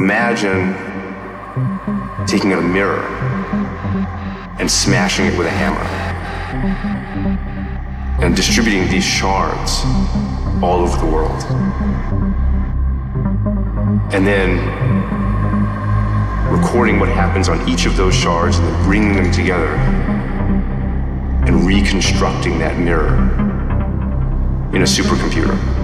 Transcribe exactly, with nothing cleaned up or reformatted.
imagine taking a mirror and smashing it with a hammer and distributing these shards all over the world. And then recording what happens on each of those shards and then bringing them together and reconstructing that mirror in a supercomputer.